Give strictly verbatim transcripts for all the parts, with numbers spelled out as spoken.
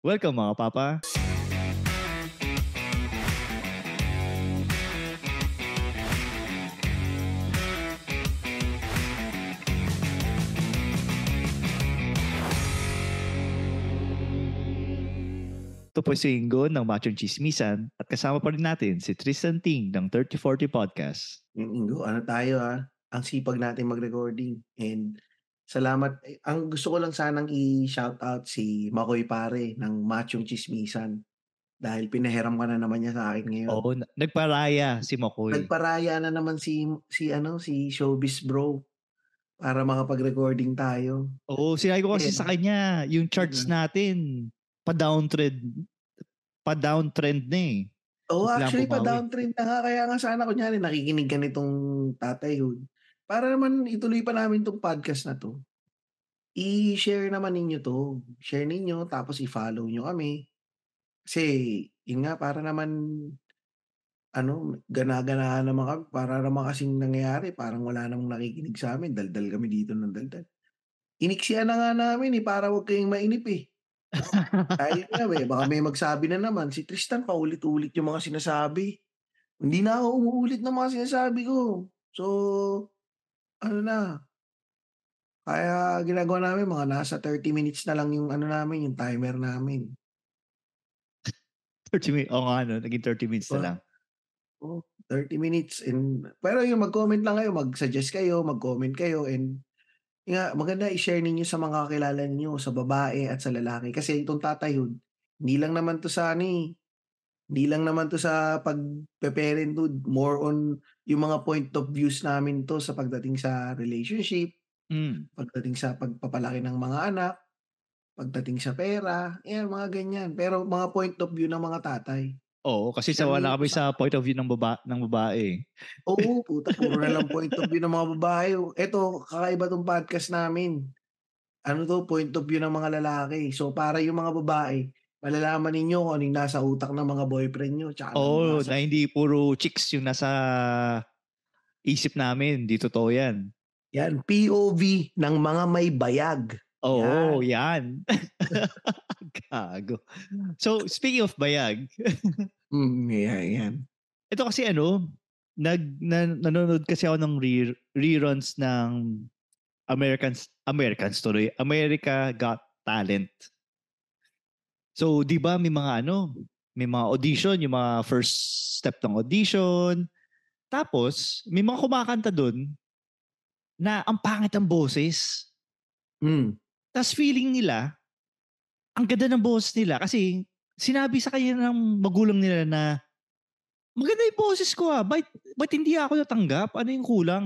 Welcome mga papa. Ito po si Ingo ng Machong Chismisan at kasama pa rin natin si Tristan Ting ng thirty forty Podcast. Yung Ingo, ano tayo ha? Ang sipag natin mag-recording. And salamat. Eh, ang gusto ko lang sanang i-shoutout si Makoy Pare ng Machong Chismisan. Dahil pinahiram ka na naman niya sa akin ngayon. Oo, na- nagparaya si Makoy. Nagparaya na naman si si ano si Showbiz Bro para makapag-recording tayo. Oo, sinabi ko kasi Eh, sa kanya, yung charts mm. natin, pa-downtrend, pa-downtrend na eh. Oo, Biglang actually pa bumawi. downtrend na nga kaya nga sana kunyari nakikinig ka nitong Tatay Hood. Para naman ituloy pa namin 'tong podcast na 'to. I-share naman ninyo 'to. Share ninyo tapos i-follow nyo kami. Kasi yun nga para naman ano, gana-ganahan naman kami para naman kasing nangyayari parang wala namang nakikinig sa'min, daldal kami dito ng daldal. Iniksian na nga namin, eh, para wag kayong mainip, eh. Dahil nga eh, baka may magsabi na naman, "Si Tristan paulit-ulit yung mga sinasabi." Hindi na ako umuulit ng mga sinasabi ko. So, ano na, kaya ginagawa namin mga nasa thirty minutes na lang yung ano namin, yung timer namin. thirty minutes, oo nga no, naging thirty minutes 'Di na ba? lang. Oh, thirty minutes and pero yung mag-comment lang kayo, mag-suggest kayo, mag-comment kayo and yun nga maganda i-share ninyo sa mga kakilala ninyo, sa babae at sa lalaki. Kasi itong Tatay Hood, hindi lang naman 'to sa ano, eh, hindi lang naman 'to sa pagpe-parenthood, more on yung mga point of views namin 'to sa pagdating sa relationship, Mm. pagdating sa pagpapalaki ng mga anak, pagdating sa pera, yan mga ganyan. Pero mga point of view ng mga tatay. Oo, kasi sa Yan wala yung kami sa usapan. point of view ng baba ng babae. Oo, puta puro na lang point of view ng mga babae. Eto, kakaiba 'tong podcast namin. Ano 'to, point of view ng mga lalaki. So, para yung mga babae, malalaman ninyo kung ano yung nasa utak ng mga boyfriend niyo tsaka ng mga Oo, sa na hindi puro chicks yung nasa isip namin, di totoo yan. yan, P O V ng mga may bayag. Oo, Yan. yan. Gago. So, speaking of bayag, Mm, yan, yan. ito kasi ano, nag na, nanonood kasi ako ng re, reruns ng Americans Americans tuloy, America Got Talent. So, 'di ba may mga ano, may mga audition, yung mga first step ng audition. Tapos, may mga kumakanta doon na ang pangit ang boses. Hmm. Tapos feeling nila, ang ganda ng boses nila kasi sinabi sa kanya ng magulang nila na maganda yung boses ko ah. Ba't, ba't hindi ako natanggap? Ano yung kulang?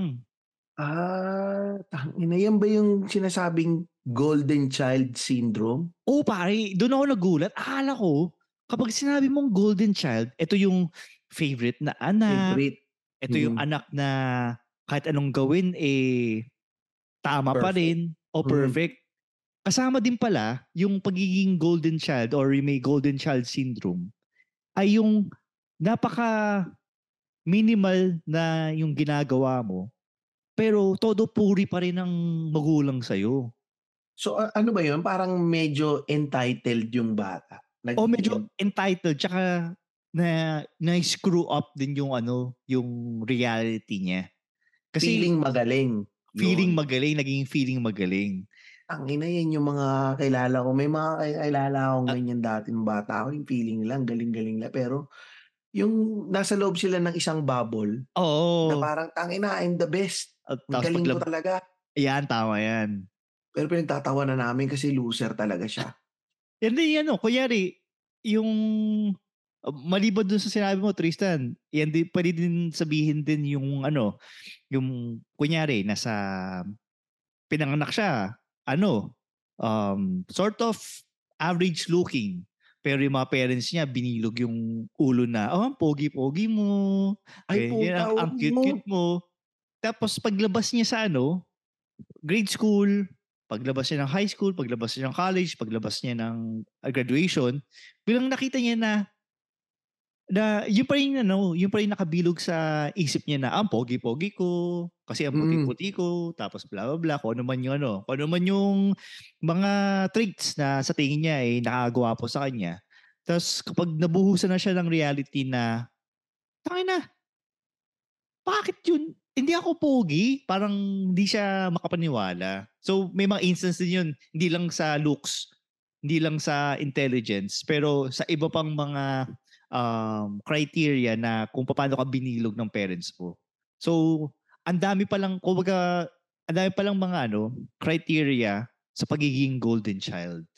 Ah, tangina, yan ba yung sinasabing golden child syndrome? Oo pare, doon ako nagulat. Akala ko, kapag sinabi mong golden child, ito yung favorite na anak, Favorite. ito yung Mm, anak na kahit anong gawin, eh, tama pa perfect. rin o Mm. perfect. Kasama din pala yung pagiging golden child or yung may golden child syndrome ay yung napaka minimal na yung ginagawa mo pero todo puri pa rin ng magulang sa'yo. So, a ano ba yun, parang medyo entitled yung bata? O medyo Nagiging entitled tsaka na na-screw up din yung ano, yung reality niya. Kasi feeling magaling, feeling yun. magaling, naging feeling magaling. Tangina, yan yung mga kilala ko. May mga kakilala akong At ganyan dati nung bata ako, yung feeling nila ang galing-galing nila. Pero yung nasa loob sila ng isang bubble na oo. parang, "Tangina, I'm the best. At Ang tapos galing ko paglab talaga." yan, tama yan. Pero pinagtatawanan namin kasi loser talaga siya. Yan din ano, kunyari, yung uh, maliban dun sa sinabi mo, Tristan, yan din, pwede din sabihin din yung ano, yung kunyari, nasa, pinanganak siya, ano, um, sort of average looking. Pero yung mga parents niya, binilog yung ulo na, oh, ang pogi-pogi mo, Ay ganyan, puta, ang, ang huwag mo. cute-cute mo. Tapos paglabas niya sa ano, grade school, paglabas niya ng high school, paglabas niya ng college, paglabas niya ng uh, graduation, bilang nakita niya na Na yun pa rin ano, yun pa rin nakabilog sa isip niya na, "Ang pogi-pogi ko, kasi ang Mm. puti-puti ko," tapos bla bla bla, kung ano man yung ano, kung ano man yung mga traits na sa tingin niya ay nakakagwapo sa kanya. Ta's kapag nabuhusan na siya ng reality na, "Tangina, bakit yun? Hindi ako pogi?" Parang hindi siya makapaniwala. So may mga instance din yun, hindi lang sa looks, hindi lang sa intelligence, pero sa iba pang mga um, criteria na kung paano ka binilog ng parents mo. So ang dami palang, kumbaga, ang dami palang mga ano, criteria sa pagiging golden child.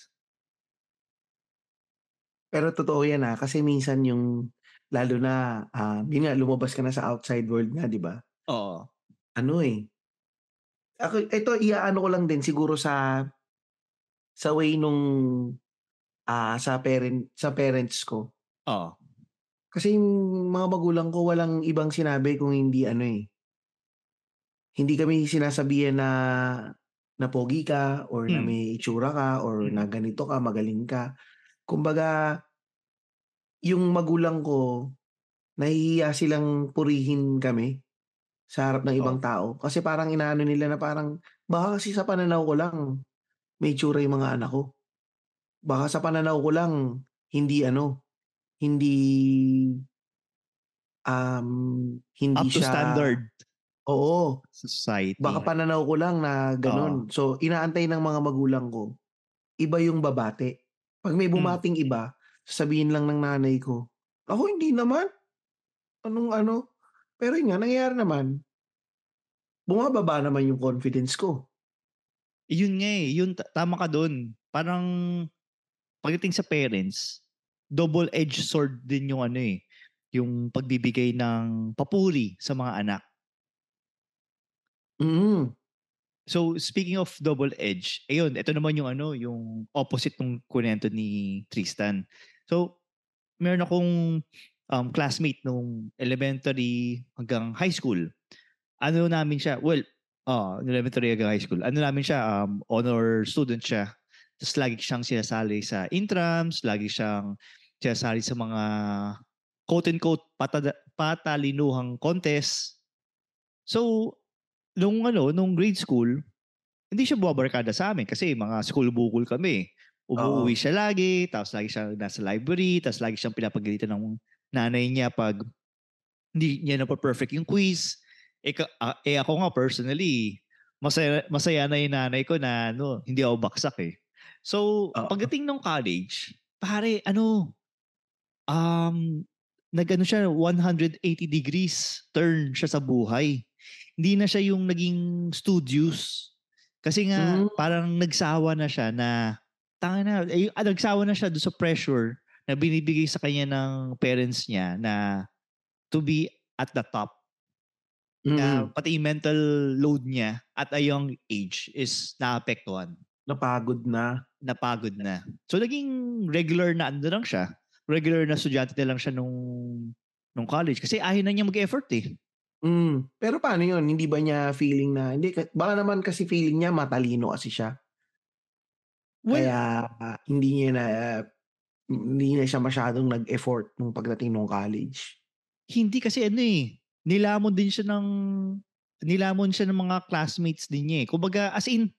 Pero totoo yan, ah, kasi minsan yung lalo na, ah, yun nga lumabas ka na sa outside world nga 'di ba? Oo. Ano, eh, ako ito iaano ko lang din siguro sa sa way nung, ah, sa parent sa parents ko. Oo. Kasi yung mga magulang ko walang ibang sinabi kung hindi ano, eh, hindi kami sinasabihan na na pogi ka or na Hmm. may itsura ka or na Mm. ganito ka, magaling ka. Kumbaga yung magulang ko nahihiya silang purihin kami sa harap ng ibang Oo. tao kasi parang inaano nila na parang, "Baka kasi sa pananaw ko lang may itsura yung mga anak ko. Baka sa pananaw ko lang hindi ano, hindi, um, hindi Up to siya." standard Oo, sa society. baka pananaw ko lang na Oo. gano'n. So, inaantay ng mga magulang ko, iba yung babate. 'Pag may Hmm. bumating iba, sasabihin lang ng nanay ko, "Ako hindi naman, anong ano." Pero yun nga nangyayari naman, bumababa naman yung confidence ko. Yun nga, eh, yun ta tama ka dun. Parang pagdating sa parents, double-edged sword din yung ano, eh, yung pagbibigay ng papuri sa mga anak. Mm, So, speaking of double-edged, ayun, ito naman yung ano, yung opposite nung kinuwento ni Tristan. So, meron akong, um, classmate nung elementary hanggang high school. Ano namin siya, well, oo, elementary hanggang high school. Ano namin siya, um, honor student siya. Ta's lagi siyang sinasali sa intrams, lagi siyang sinasali sa mga quote unquote patada patalinuhang contest. So, nung ano, nung grade school, hindi siya bumabarkada sa'min kasi mga school bukol kami. Umuuwi oo. siya lagi, tapos lagi siyang nasa library, tapos lagi siyang pinapagalitan ng nanay niya 'pag hindi niya napa-perfect yung quiz. Eh, ka ah, eh, ako nga personally, masaya masaya na yung nanay ko na ano, hindi ako baksak, eh. So, Oo. pagdating nung college, pare ano, um, nag-ano siya one hundred eighty degrees turn siya sa buhay. Hindi na siya yung naging studious. Kasi nga Hmm, parang nagsawa na siya na tangina na, eh, ah, nagsawa na siya dun sa pressure na binibigay sa kanya ng parents niya na to be at the top. Na mm. pati yung mental load niya at a young age is naapektuhan, Napagod na. napagod na. So naging regular na ano lang siya, regular na estudyante na lang siya nung nung college kasi ayaw na niya mag-effort, eh. Hmm, pero paano yun, hindi ba niya feeling na hindi ka baka naman kasi feeling niya matalino kasi siya, Well, kaya ah, hindi niya na hindi na siya masyadong nag-effort nung pagdating nung college. hindi kasi ano, eh, nilamon din siya ng nilamon siya ng mga classmates din niya, eh. Kumbaga as in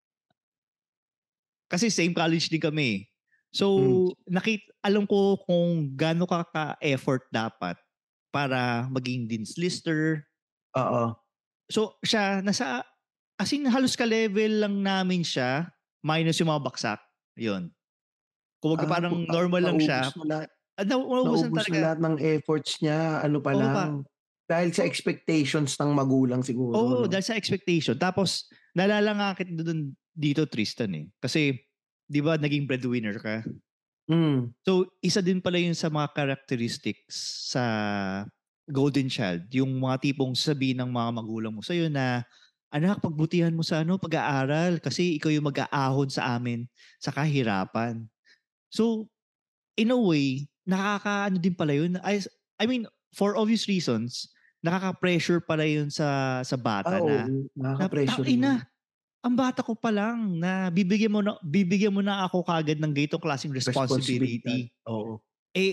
kasi same college din kami, eh. So, Hmm, nakit alam ko kung gaano ka ka-effort dapat para maging dean's lister. oo. So, siya nasa as in halos ka-level lang namin siya, minus yung mga baksak, yun. Kumbaga Ah, parang puta normal lang naubos siya, na lahat ah, nau naubusan naubos na talaga. lahat ng efforts niya ano pa Oo pa lang, dahil sa o expectations ng magulang siguro oo, 'no? dahil sa expectation. Tapos naalala nga kita dun dito Tristan, eh, kasi 'di ba naging breadwinner ka? Hmm, So, isa din pala yun sa mga characteristics sa golden child, yung mga tipong sasabihin ng mga magulang mo sa'yo na, "Anak, pagbutihan mo sa ano, pag-aaral kasi ikaw yung mag-aahon sa amin sa kahirapan." So, in a way, nakakaano din pala yun, ay I mean, for obvious reasons, nakaka-pressure pala yun sa sa ah, bata na oo, na, nakaka-pressure yun. "Tangina, ang bata ko pa lang na bibigyan mo na bibigyan mo na ako kaagad ng ganitong klaseng Responsibilidad, responsibility." oo. Eh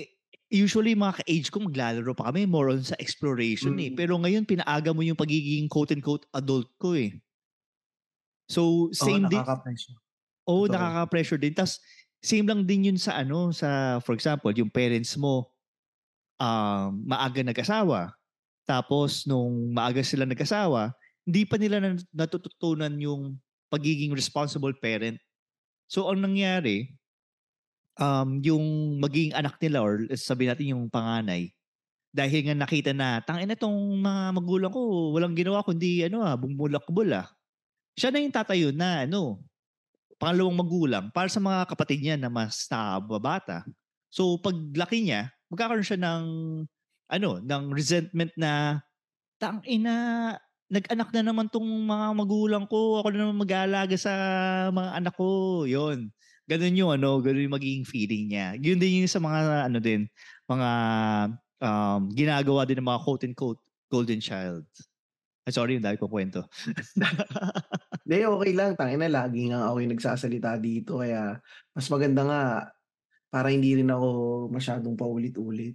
usually mga ka-age ko maglalaro pa kami more on sa exploration eh. Mm. Pero ngayon pinaaga mo yung pagiging quote-unquote adult ko eh. So Oo, same din, nakaka-pressure. oo, Totoo. nakaka-pressure din. Tas same lang din yun sa ano, sa for example, yung parents mo um, maaga nag-asawa. Tapos nung maaga sila nag-asawa, hindi pa nila na, natututunan yung pagiging responsible parent. So ang nangyari, um, yung magiging anak nila or sabi natin yung panganay, dahil nga nakita na, tangina tong mga magulang ko, walang ginawa kundi ano ah, bumulakbol ah. Siya na yung tatayo na ano, pangalawang magulang para sa mga kapatid niya na mas nakababata. So paglaki niya, magkakaroon siya ng ano, ng resentment na tangina, nag-anak na naman tong mga magulang ko, ako na naman mag-aalaga sa mga anak ko. Yun. Ganun yung ano, ganun yung magiging feeling niya. Yun din yung sa mga ano din, mga um, ginagawa din ng mga quote and quote golden child. Ay, sorry, yung dahil ko kwento. Hindi, okay lang. Tangina, lagi nga ako yung nagsasalita dito. Kaya mas maganda nga para hindi rin ako masyadong paulit-ulit.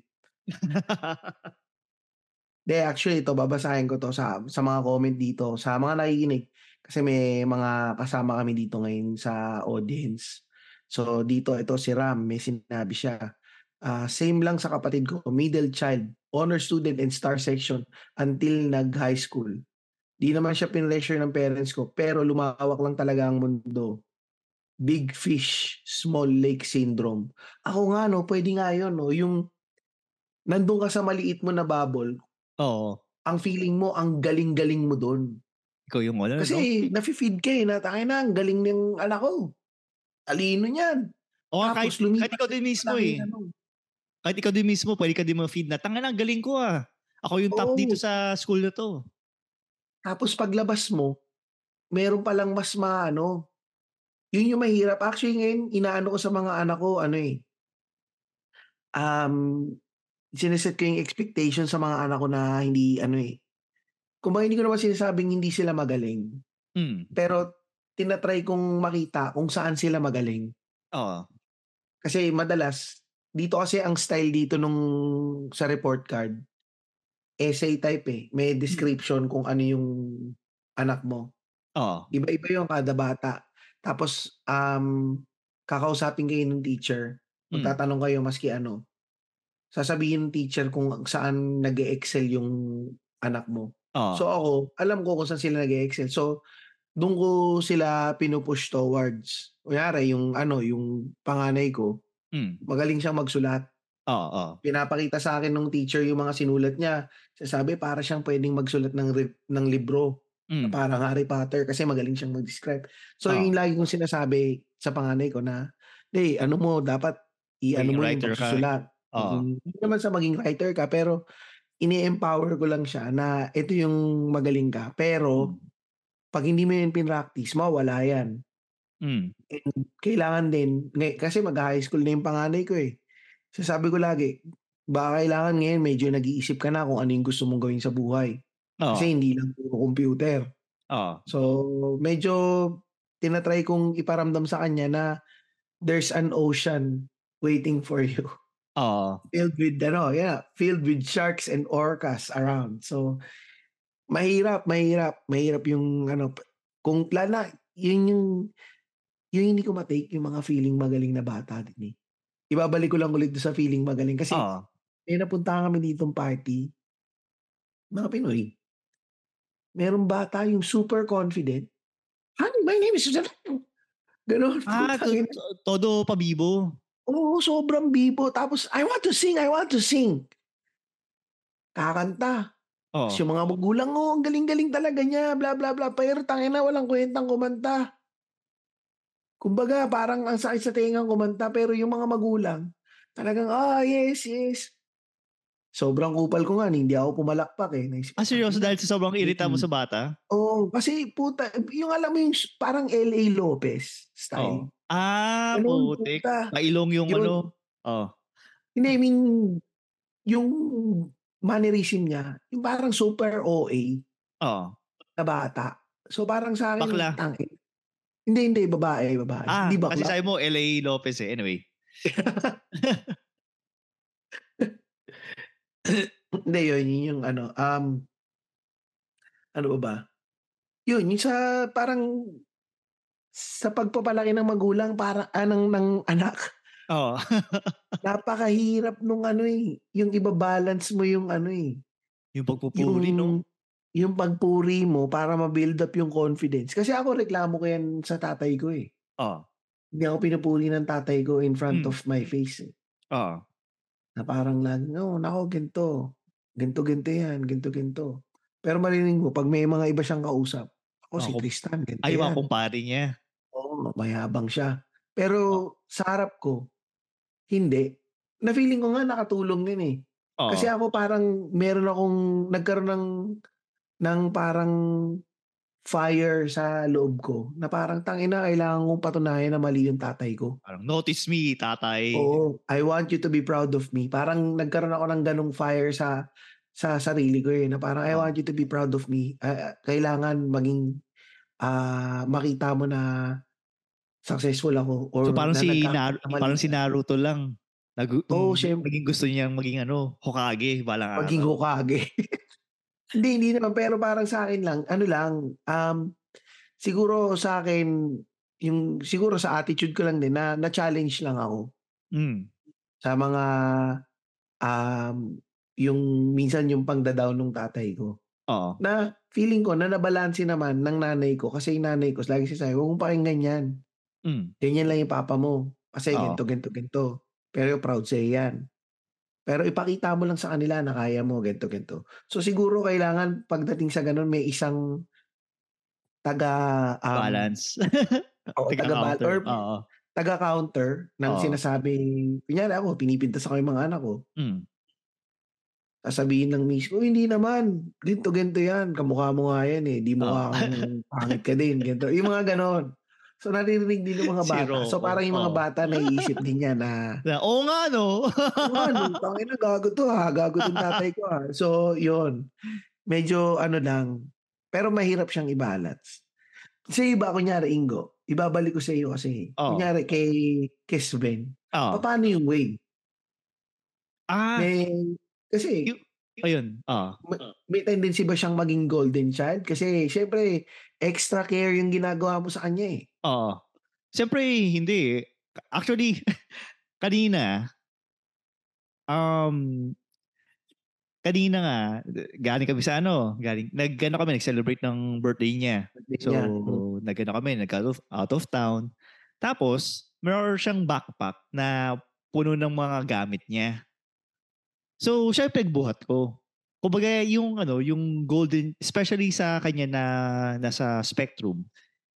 Hindi, actually ito babasahin ko 'to sa sa mga comment dito, sa mga nakikinig. Kasi may mga kasama kami dito ngayon sa audience. So dito, ito si Ram, may sinabi siya, ah, "Same lang sa kapatid ko, middle child, honor student and star section until nag-high school. 'Di naman siya pinressure ng parents ko, pero lumawak lang talaga ang mundo. Big fish, small lake syndrome." Ako nga 'no, puwede nga 'yun 'no, yung nandun ka sa maliit mo na bubble. Oo. Ang feeling mo ang galing-galing mo dun. Ikaw yung ano, no? Kasi nafi-feed ka, eh, na tangina ang galing ng anak ko, talino niyan. O kahit, Tapos kahit lumipas ikaw sa din mismo malaking eh. ano, Kahit ikaw din mismo, pwede ka din ma-feed na, tanga na, galing ko ah. Ako yung top dito oo. sa school na to. Tapos paglabas mo, meron palang mas maano, yun yung mahirap. Actually ngayon inaano ko sa mga anak ko ano, eh, um, sine-set ko yung expectation sa mga anak ko na hindi ano, eh, kumbaga hindi ko naman sinasabing hindi sila magaling, Hmm. pero tina-try kong makita kung saan sila magaling. Oo. Kasi madalas, dito kasi ang style dito nung sa report card, essay type, eh. May Hmm. description kung ano yung anak mo. Oo. Iba-iba yung kada bata. Tapos, um, kakausapin kayo ng teacher, Hmm. magtatanong kayo maski ano, sasabihin ng teacher kung saan nag-e-excel yung anak mo. Oo. So ako, alam ko kung saan sila nag-e-excel. So, dun ko sila pinu-push towards. Kunyari yung ano, yung panganay ko, Hmm. magaling siyang magsulat. Oo, oo. Pinapakita sa'kin nung teacher yung mga sinulat niya. Sinasabi para siyang puwedeng magsulat ng rip ng libro na Hmm. parang Harry Potter kasi magaling siyang mag-describe. So, yun Oo. yung lagi kong sinasabi sa panganay ko na, "Hey, ano mo dapat i-ano Maging mo yung writer ka. pagsusulat." Oo. Mm, hindi naman sa maging writer ka pero ini-empower ko lang siya na ito yung magaling ka, Hmm. pero 'pag hindi mo yun pinractice mawawala yan. Hmm. And kailangan din ngay kasi magha-high school na yung panganay ko, eh. Sinasabi ko lagi, baka kailangan ngayon medyo nag-iisip ka na kung ano yung gusto mong gawin sa buhay. Oo. Kasi hindi lang puro computer. Oo. So, medyo tina-try kong iparamdam sa kanya na there's an ocean waiting for you. Oo. Filled with ano, yeah, filled with sharks and orcas around. So, mahirap, mahirap, mahirap yung ano, p kung lalo na yun yung yung hindi ko ma-take yung mga feeling magaling na bata din, eh. Ibabalik ko lang ulit dun sa feeling magaling kasi Oo. may napuntahan kami ditong party, mga Pinoy. Merong bata yung super confident, "Hi, my name is" gano'n, Ah, to putang ina. to todo pabibo. Oo, sobrang bibo tapos, "I want to sing, I want to sing." Kakanta, ta's Oo. yung mga magulang, "Oh, ang galing-galing talaga niya, bla bla bla." Pero tangina walang kuwentang kumanta. Kumbaga parang ang sakit sa tengang kumanta pero yung mga magulang talagang, "Ah, yes, yes." Sobrang kupal ko nga hindi ako pumalakpak, eh, naisip Ah, ko, seryoso "Tangina." dahil sa sobrang irita mo Mm. sa bata? Oo, kasi puta yung alam mo yung s parang L A. Lopez Oo. style, Ah, gano'n putik. puta. Pailong yung Yun, ano, oh. hindi I mean yung mannerism niya yung parang super O A Oo. na bata. So, parang sa'kin Bakla. tangina hindi, hindi babae, babae, hindi Ah, kasi bakla. sabi mo L A. Lopez, eh, anyway. Hindi yun, yun yung ano, um ano pa ba? Yun, yung sa parang sa pagpapalaki ng magulang para ah, ng ng anak. Oo. Napakahirap nung ano, eh, yung iba-balance mo yung ano, eh, Yung pagpupuri 'no? yung yung pagpuri mo para ma-build up yung confidence. Kasi ako reklamo ko yan sa tatay ko, eh. Oo. Hindi ako pinupuri ng tatay ko in front Hmm. of my face, eh. Oo. Na parang laging, "Oh, naku ganito, ganito-ganito yan, ganito-ganito." Pero maririnig mo 'pag may mga iba siyang kausap, "Ako Mga si kum Tristan ganito ay mga yan." kumpare niya. Oo, mayabang siya. Pero Oo. sa harap ko, hindi. Na feeling ko nga nakatulong yun, eh. Kasi Oo. ako parang meron akong nagkaroon ng ng parang fire sa loob ko na parang, "Tangina kailangan kong patunayan na mali yung tatay ko." Parang, "Notice me, tatay." Oo, "I want you to be proud of me." Parang nagkaroon ako ng gano'ng fire sa sa sarili ko, eh, na parang, "I Oo. want you to be proud of me." Ah, ah, kailangan maging, ah, makita mo na successful ako So or parang na si Nar nagkakamali parang si ka. Naruto lang, nagu Oo, nung siyem naging gusto niyang maging ano, Hokage balang maging araw. Hokage. Hindi, hindi naman, pero parang sa'kin lang, ano lang, um, siguro sa'kin yung siguro sa attitude ko lang din na na-challenge lang ako Hmm. sa mga, um, yung minsan yung pangda-down nung tatay ko. Oo. Na feeling ko na nabalanse naman ng nanay ko kasi yung nanay ko laging sinasabi, "Wag mong pakinggan yan. Hmm. Ganyan lang yung papa mo kasi Oo. ganito, ganito, ganito. Pero proud sa'yo yan. Pero ipakita mo lang sa kanila na kaya mo ganito, ganito." So siguro kailangan pagdating sa gano'n may isang taga, um, Balance. oo, taga-bal Taga-counter, or oo. taga-counter ng Oo. sinasabing kunyari ako pinipintasan ko yung mga anak ko, Hmm. sasabihin ng miss ko, "Hindi naman, ganito, ganito yan, kamukha mo nga yan, eh, 'di Oo. mukha kang pangit ka din," ganito, yung mga gano'n. So naririnig din ng mga Si bata. So Rocco, parang yung mga oo. bata naiisip din yan na, Na, "Oo nga 'no." "Oo nga 'no, tangina gago 'to, ah, gago 'tong tatay ko, ah." So yun, medyo ano lang, pero mahirap siyang i-balance. Sa iba kunyari Ingo, ibabalik ko sa iyo kasi, Oo. kunyari kay Kesben, Oo. papaano yung way? Ah, May kasi yu ayun, oo. ma may tendency ba siyang maging golden child? Kasi siyempre extra care yung ginagawa mo sa kanya, eh. Oo. Siyempre hindi, eh. Actually, kanina, um, kanina nga galing kami sa ano, galing nag-ano kami, nag-celebrate ng birthday niya. Birthday So, niya, hmm. nag-ano kami, nag-out of out of town. Tapos meron siyang backpack na puno ng mga gamit niya. So, siya yung pinagbuhat ko. Kumbaga yung ano, yung golden especially sa kanya na nasa spectrum,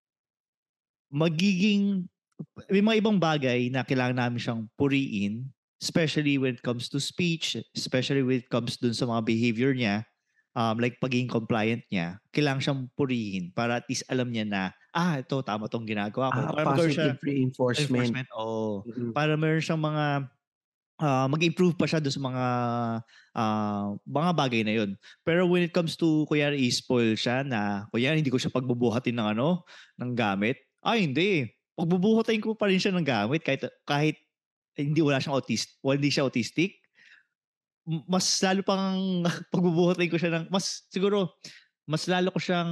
magiging may mga ibang bagay na kailangan namin siyang puriin, especially when it comes to speech, especially when it comes dun sa mga behavior niya, um, like pagiging compliant niya, kailangan siyang purihin para at least alam niya na, ah, ito tama 'tong ginagawa ko. Ah, Para magkaroon siya positive reinforcement. enforcement, oo. Mm. Para meron siyang mga, ah, mag-improve pa siya dun sa mga, ah, mga bagay na yun. Pero when it comes to kunyari i-spoil siya na kunyari hindi ko siya pagbubuhatin ng ano, ng gamit, ay hindi. Pagbubuhatin ko pa rin siya ng gamit kahit kahit hindi wala siyang autis o hindi siya autistic. M mas lalo pang pagbubuhatin ko siya ng mas siguro mas lalo ko siyang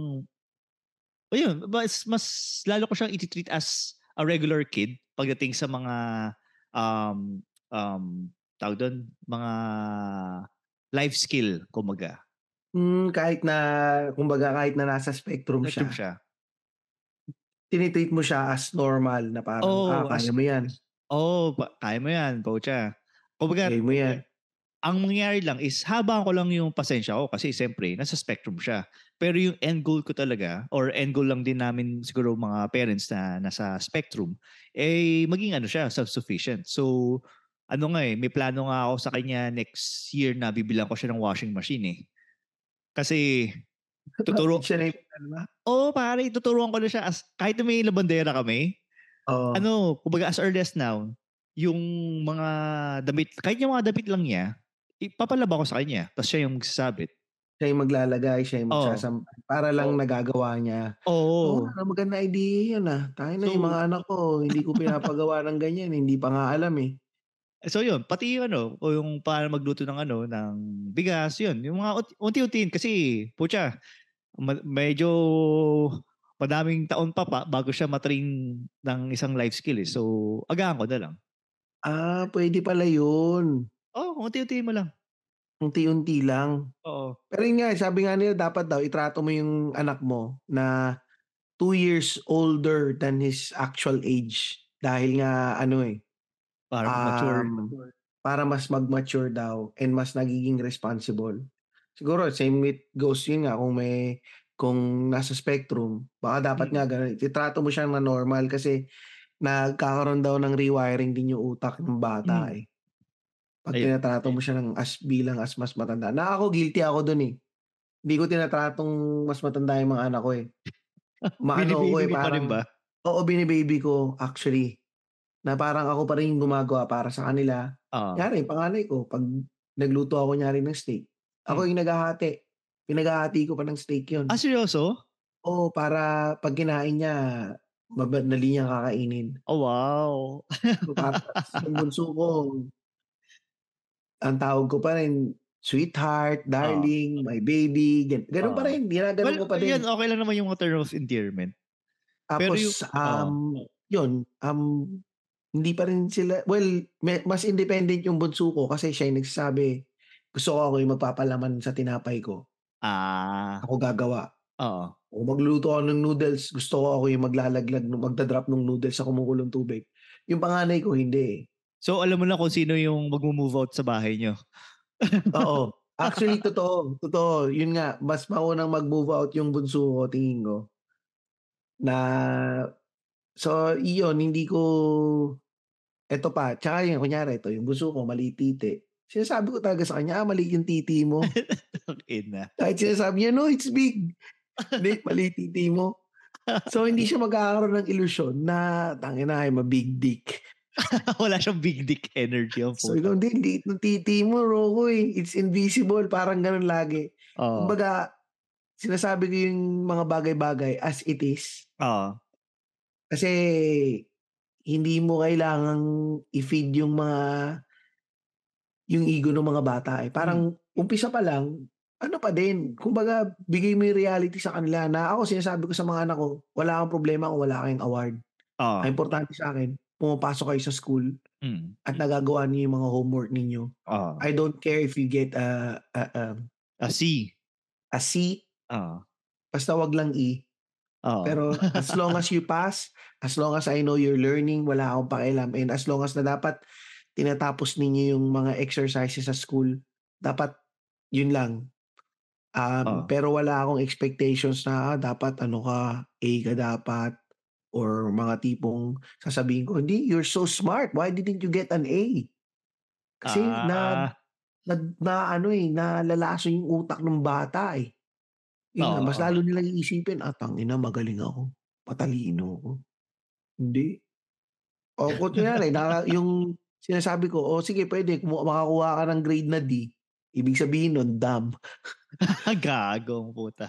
ayun, mas mas lalo ko siyang iti-treat as a regular kid pagdating sa mga, um, um, tawag dun, mga life skill kumbaga. Hmm, kahit na kumbaga kahit na nasa spectrum Spectrum siya, siya. tini-treat mo siya as normal na parang, "Ah, Oo, kaya as mo yan, oo, pa kaya mo yan, pucha. Kumbaga, kaya mo yan." ang mangyayari lang is habaan ko lang yung pasensya ko kasi siyempre nasa spectrum siya. Pero yung end goal ko talaga or end goal lang din namin siguro mga parents na nasa spectrum, eh maging ano siya, self-sufficient. So, ano nga eh, may plano nga ako sa kanya next year na bibilang ko siya ng washing machine eh. Kasi Bakit tuturo siya na yung ano ba? oo pare, tuturuan ko na siya as kahit na may labandera kami, Oo, ano, kumbaga as early as now, yung mga damit, kahit yung mga damit lang niya, ipapalaba ko sa kanya, tapos siya yung magsasabit. siya yung maglalagay, siya yung Oo. magsasampay para lang Oo. nagagawa niya. Oo Oo. nga, magandang idea yun, ah. Tangina yung So, mga anak ko hindi ko pinapagawa ng ganyan, hindi pa nga alam, eh. So yun, pati yung ano, o yung paano magluto ng ano, ng bigas, yun. Yung mga unti- unti-untiin kasi, putya, ma- medyo madaming taon pa pa bago siya matrain ng isang life skill eh. So, agahan ko na lang. Ah, puwede pala yun. Oo, unti-untiin mo lang. Unti-unti lang. Oo. Pero yun nga, eh, sabi nga nila dapat daw itrato mo yung anak mo na two years older than his actual age. Dahil nga ano, eh, Para mature. um, para mas mag-mature daw and mas nagiging responsible. Siguro same with goes yun nga kung may kung nasa spectrum, baka dapat nga Mm. gano'n, itrato mo siya na normal kasi nagkakaroon daw ng rewiring din yung utak ng bata, Mm. eh. 'Pag Ayun. tinatrato mo siya ng as bilang as mas matanda. Na ako guilty ako dun, eh. Hindi ko tinatratong mas matanda yung mga anak ko, eh. Maano ako, Bini-baby eh, mo pa rin parang ba? oo, bini-baby ko actually, na parang ako pa rin yung gumagawa para sa kanila. Oo. Kunyari yung panganay ko 'pag nagluto ako kunyari ng steak, ako Mm. yung naghahati. Pinaghahati ko pa ng steak Ah, yun. seryoso? Oo, para 'pag kinain niya madali niyang kakainin. Oh, wow. So, para yung bunso ko ang tawag ko pa rin, sweetheart, Oo. darling, my baby, gan gano'n pa Oo. rin, ginaganon Well, ko pa yan din. okey lang naman yung mga term of endearment. Pero yung Tapos, oo. um, yun, um, hindi pa rin sila well, me mas independent yung bunso ko kasi siya yung nagsasabi, gusto ko ako yung magpapalaman sa tinapay ko, Ah, ako gagawa. oo. Kung magluluto ako ng noodles, gusto ko ako yung maglalaglag nung magda-drop nung noodles sa kumukulong tubig. Yung panganay ko hindi, eh. So, alam mo na kung sino yung magmo-move out sa bahay niyo? Oo. Actually totoo, totoo. Yun nga, mas maunang mag-move out yung bunso ko tingin ko, na so iyon hindi ko eto pa, tsaka yun kunyari ito yung bunso ko maliit titi, sinasabi ko talaga sa kanya, "Ah, maliit yung titi mo." Tangina. Kahit sinasabi niya, "No, it's big." "Hindi, maliit titi mo." So hindi siya magkakaroon ng ilusyon na tangina I'm a big dick. Wala siyang big dick energy ang Sabi ko, puta. "Hindi, liit ng titi mo, Rokoy. It's invisible." Parang gano'n lagi. Oo. Kumbaga sinasabi ko yung mga bagay-bagay as it is. Oo. Kasi hindi mo kailangang i-feed yung mga yung ego ng mga bata, eh. Hmm. Parang umpisa pa lang, ano pa din, kumbaga bigay mo yung reality sa kanila na ako sinasabi ko sa mga anak ko, "Wala akong problema kung wala kayong award. Oo. Ang importante sa'kin pumapasok kayo sa school Mm. at nagagawa niyo yung mga homework ninyo. Oo. I don't care if you get a a, um, Ah, C. a C, Oo. basta 'wag lang E. Oo. Pero as long as you pass, as long as I know you're learning, wala akong pakialam and as long as na dapat tinatapos ninyo yung mga exercises sa school, dapat yun lang. Um, Oo. pero wala akong expectations na, ah, dapat ano ka, A ka dapat or mga tipong sasabihin ko, "Hindi, you're so smart. Why didn't you get an A?" Kasi na Ah. na naano, eh, nalalason yung utak ng bata, eh. Yun nga, mas Oo. lalo nilang iisipin, "Ah, tangina magaling ako, matalino ako." Hindi. O kunyari na yung sinasabi ko, "O sige puwede kumu makakuha ka ng grade na D." Ibig sabihin nun dumb. Gago ang puta.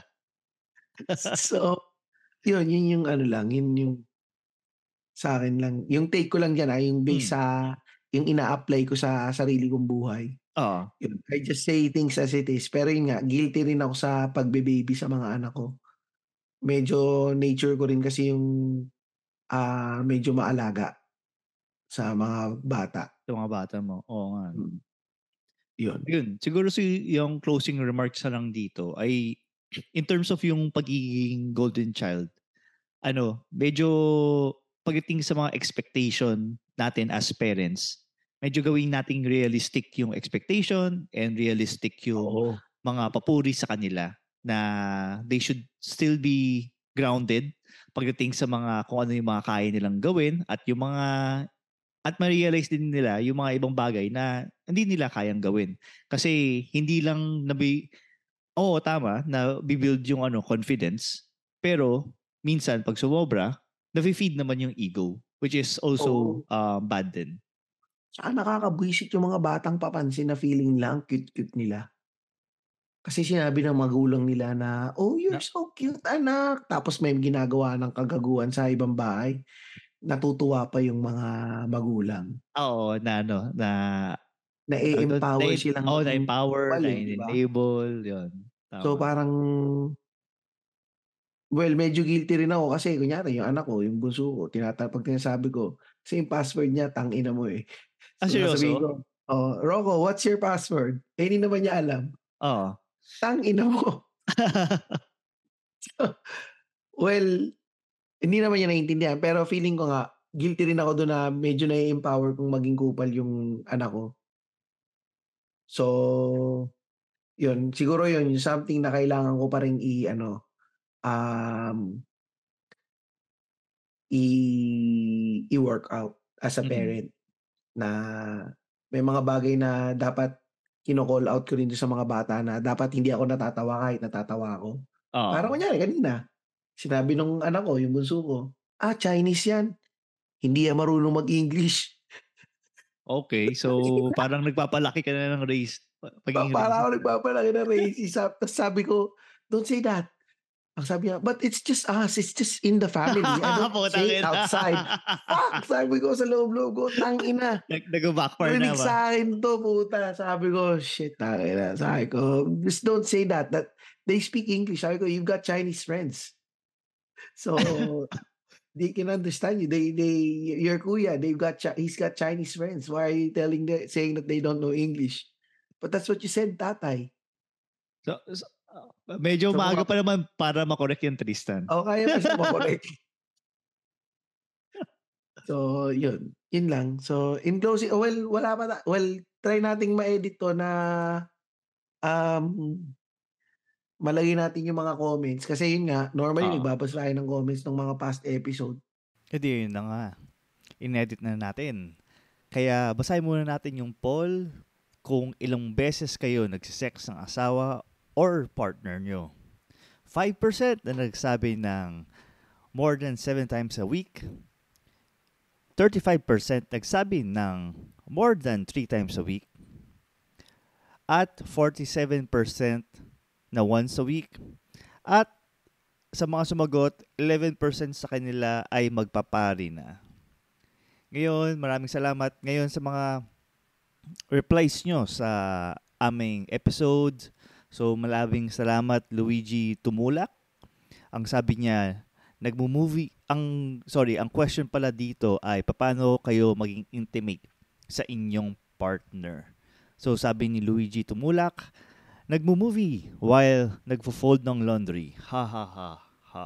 So, yun, yun yung ano lang, yun yung sa'kin lang yung take ko lang diyan, ah, yung Hmm. base sa yung ina-apply ko sa sarili kong buhay. Oo. Yun, I just say things as it is. Pero yun nga, guilty rin ako sa pagbe-baby sa mga anak ko. Medyo nature ko rin kasi yung, ah, medyo maalaga sa mga bata. Sa mga bata mo, oo nga 'no. Mm, yun. Yun, siguro si yung closing remarks na lang dito ay in terms of yung pagiging golden child, ano, medyo pagdating sa mga expectation natin as parents, medyo gawin nating realistic yung expectation and realistic yung Oo, mga papuri sa kanila na they should still be grounded pagdating sa mga kung ano yung mga kaya nilang gawin at yung mga at ma-realize din nila yung mga ibang bagay na hindi nila kayang gawin. Kasi hindi lang nabi oo, tama na build yung ano confidence, pero minsan 'pag sumobra, nafe-feed naman yung ego, which is also, oo. uh, bad din. Tsaka nakakabwisit yung mga batang papansin na feeling lang cute-cute nila. Kasi sinabi ng magulang nila na, "Oh, you're Na so cute anak." Tapos may ginagawa ng kagaguhan sa ibang bahay. natutuwa pa yung mga magulang. Oo, na ano, na tawag dun, na Na-e-empower silang oo, na-empower, tumalin, 'di ba? na-enable, yun, So, tama. parang well, medyo guilty rin ako kasi kunyari yung anak ko, yung bunso ko, tinata 'pag sinasabi ko, kasi yung password niya tangina mo, eh. Ah, So, sasabihin seryoso? ko, "Oh, Rocco, what's your password?" Eh, hindi naman niya alam. Oo. Tangina mo. So, well, hindi naman niya naiintindihan pero feeling ko nga guilty rin ako dun na medyo na-e-empower kong maging kupal yung anak ko. So, yun siguro yun yung something na kailangan ko pa ring i-ano, um, i i-work out as a Mm. parent na may mga bagay na dapat kino-call out ko rin dun sa mga bata na dapat hindi ako natatawa kahit natatawa ako. Parang Oo. kunyari kanina, sinabi nung anak ko, yung bunso ko, "Ah, Chinese 'yan, hindi yan marunong mag-English." Okey. So, parang nagpapalaki ka na ng race pa Pa pagiging para racist, akong ah. nagpapalaki ng racist sa ta's sabi ko, "Don't say that." Ang sabi niya, "But it's just us, it's just in the family. I don't Putang say it ina. outside." Fuck! Sabi ko sa loob-loob ko, tangina. Nag nagba-backfire na Narinig ba? sa'kin 'to puta. Sabi ko, "Shit, tangina." Sabi ko, "Just don't say that, that they speak English." Sabi ko, "You've got Chinese friends. So, they can understand you. They they your kuya, they've got Chi he's got Chinese friends. Why are you telling the saying that they don't know English? But that's what you said, tatay." So so ah, medyo So, kung maaga ako pa naman para ma-correct yung Tristan. oo, kaya pa siya ma-correct. So, yun. Yun lang. So, in closing oh, well, wala pa ta well, try nating ma-edit 'to na, um, malagay natin yung mga comments kasi yun nga, normally Oo. nagbabasa tayo ng comments nung mga past episode. Eh, di yun na nga, inedit na natin. Kaya basahin muna natin yung poll kung ilang beses kayo nagse-sex ng asawa or partner nyo. five percent na nagsabi ng more than seven times a week. thirty-five percent nagsabi ng more than three times a week. At forty-seven percent na once a week. At sa mga sumagot, eleven percent sa kanila ay magpapari na. Ngayon, maraming salamat ngayon sa mga replies nyo sa aming episode. So, malabing salamat Luigi Tumulak. Ang sabi niya, nagmo-movie, ang, sorry, ang question pala dito ay paano kayo maging intimate sa inyong partner. So, sabi ni Luigi Tumulak, nagmo-movie while nagfo-fold ng laundry. Ha ha ha ha.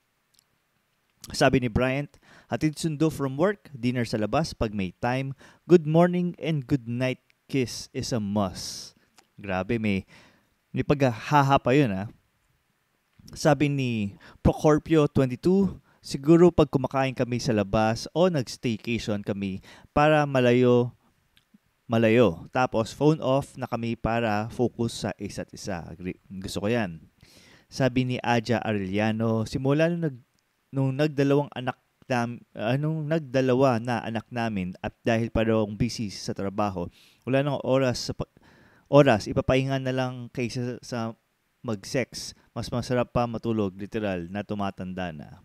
Sabi ni Bryant, hatid sundo from work, dinner sa labas pag may time, good morning and good night kiss is a must. Grabe, may, may paghaha pa yun, ha. Sabi ni Procorpio twenty-two, siguro pag kumakain kami sa labas o nag-staycation kami para malayo, malayo. Tapos phone off na kami para focus sa isa't isa. Agree. Gusto ko yan. Sabi ni Aja Arellano, simula nung, nag, nung nagdalawang anak nam, anong nagdalawa na anak namin at dahil pa daw busy sa trabaho, wala nang oras sa oras, ipapahinga na lang kaysa sa mag-sex. Mas masarap pa matulog, literal, na tumatanda na.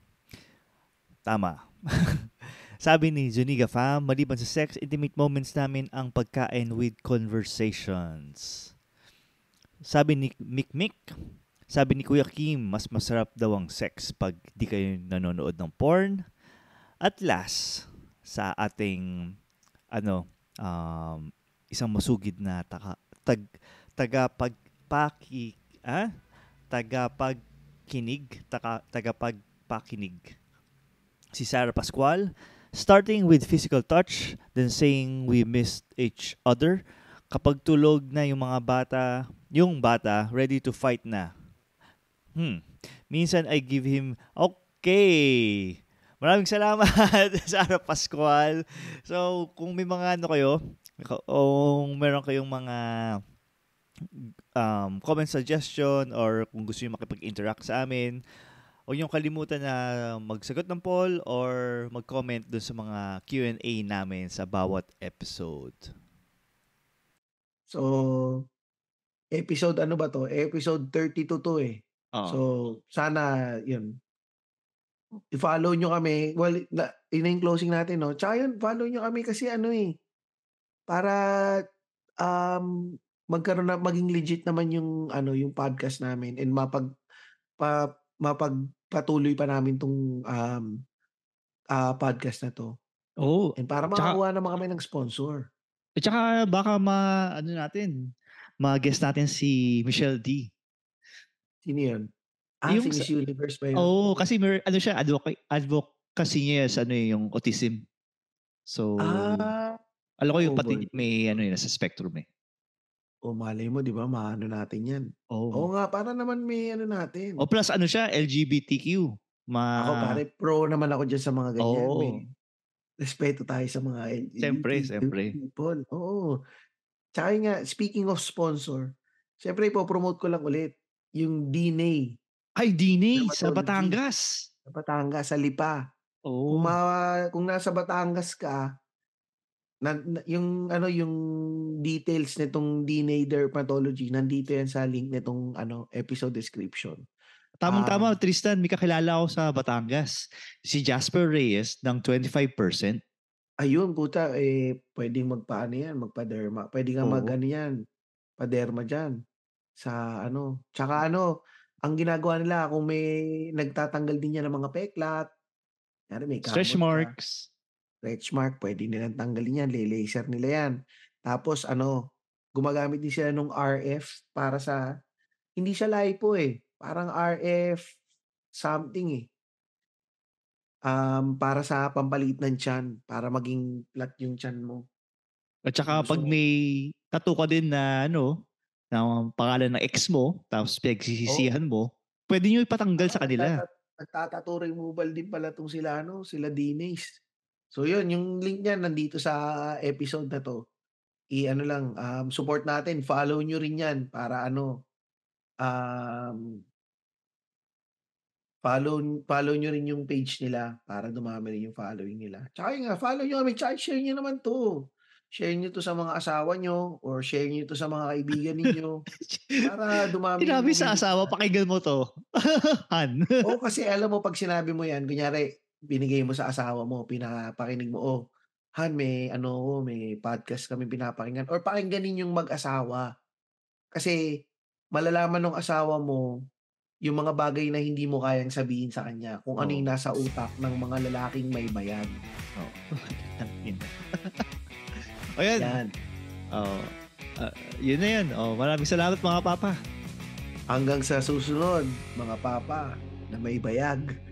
Tama. Sabi ni Zuniga Fam, maliban sa sex, intimate moments namin ang pagkain with conversations. Sabi ni Mick Mick, sabi ni Kuya Kim, mas masarap daw ang sex pag di kayo nanonood ng porn. At last, sa ating ano, um, isang masugid na taka, tag, tagapagpaki, ah? tagapagkinig, taka, tagapagpakinig. Si Sarah Pascual, starting with physical touch, then saying we missed each other. Kapag tulog na yung mga bata, yung bata, ready to fight na. Hmm. Minsan I give him, okay. Maraming salamat, Sarah Pascual. So, kung may mga ano kayo, kung meron kayong mga um, comment suggestion or kung gusto nyo makipag-interact sa amin, huwag nyo kalimutan na magsagot ng poll or mag-comment dun sa mga Q and A namin sa bawat episode. So, episode ano ba 'to? Episode thirty-two 'to, eh. Oo. So, sana yun I-follow nyo kami. Well, na, yun na yung closing natin, no? Tsaka yun, follow nyo kami kasi ano eh, para um, magkaroon na, maging legit naman yung, ano, yung podcast namin and mapag, pa, mapagpatuloy pa namin tong um, ah, podcast na to. Oo. And para Tsaka, makakuha naman kami ng sponsor. at tsaka baka ma, ano natin, ma-guest natin si Michelle D. Sino yun? Ah, Yung si sa, Miss Universe ba yun? oh, kasi mer, ano siya, advocacy, advocacy niya sa ano eh, yung autism. So, Ah, alam ko yung oh pati boy. niya may ano yun, nasa spectrum eh. O malay mo, di ba, maano natin yan. Oo Oh. nga, para naman may ano O natin. plus ano siya, L G B T Q. Ako Ma, pare, pro naman ako dyan sa mga ganyan. oo. May respeto tayo sa mga Siyempre, L G B T Q siyempre. people. Oo. Tsaka yun nga, speaking of sponsor, siyempre ipopromote ko lang ulit yung D N A Ay, D N A sa Dermatology Batangas. sa Batangas, sa Lipa. Kung Oo. ma kung nasa Batangas ka, na, na yung ano yung details nitong D N A Dermatology nandito yan sa link nitong ano episode description. Tamang-tama, Um, Tristan, may kakilala ako sa Batangas. Si Jasper Reyes ng twenty-five percent. ayun puta eh pwedeng magpaano yan, magpa-derma. Pwede nga mag Oo. ano yan, pa-derma diyan sa ano. Tsaka ano, ang ginagawa nila kung may nagtatanggal din yan ng mga peklat, kunyari may Stretch kamot ka, marks. stretch mark, pwede nilang tanggalin yan, le-laser nila yan. Tapos ano, gumagamit din sila nung R F para sa, hindi siya lipo eh, parang R F something eh. Um, para sa pampaliit ng tiyan, para maging flat yung tiyan mo. At Kung saka gusto pag mo, may tattoo ka din na ano, na pangalan ng ex mo, tapos oo. pinagsisisihan mo, pwede nyo ipatanggal Ah, sa kanila. nagtata nagtatattoo removal din pala 'tong sila ano, sila Dinays. So yun, yung link niyan nandito sa episode na 'to. I-ano lang, um, support natin, follow niyo rin 'yan para ano, um, follow follow niyo rin yung page nila para dumami rin yung following nila. Tsaka yun nga, follow niyo kami tsaka share niyo naman 'to. Share niyo 'to sa mga asawa niyo or share niyo 'to sa mga kaibigan ninyo para dumami yung Sinabi sa community asawa, natin. pakinggan mo to. Han. Oo, kasi alam mo 'pag sinabi mo 'yan, kunyari binigay mo sa asawa mo, pinapakinig mo, "Oh, Han, may ano ako, may podcast kaming pinapakinggan," or pakinggan ninyong mag-asawa. Kasi malalaman nung asawa mo yung mga bagay na hindi mo kayang sabihin sa kanya, kung ano Oo. yung nasa utak ng mga lalaking may bayag. Oo. Tangina. O yan. 'Yan, Oh, ah, yun na yan. Oh, maraming salamat mga papa. hanggang sa susunod, mga papa na may bayag.